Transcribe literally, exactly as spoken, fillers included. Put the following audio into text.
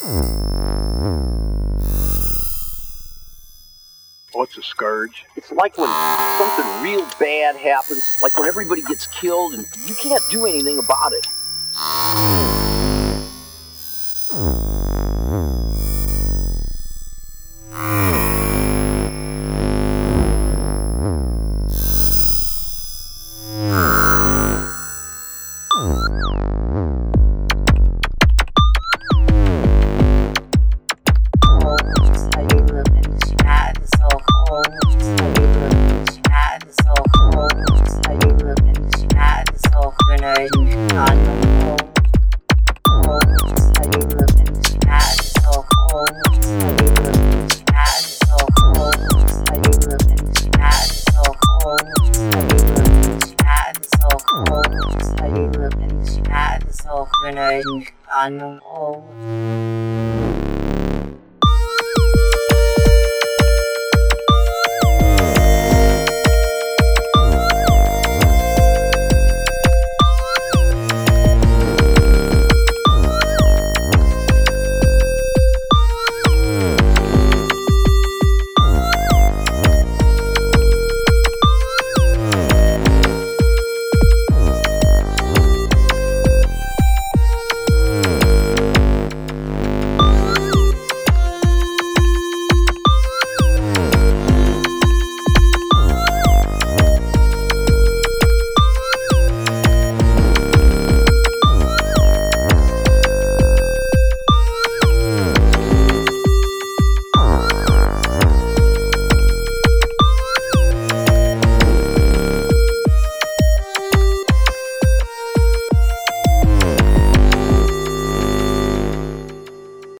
What's a scourge? It's like when something real bad happens, like when everybody gets killed and you can't do anything about it. When I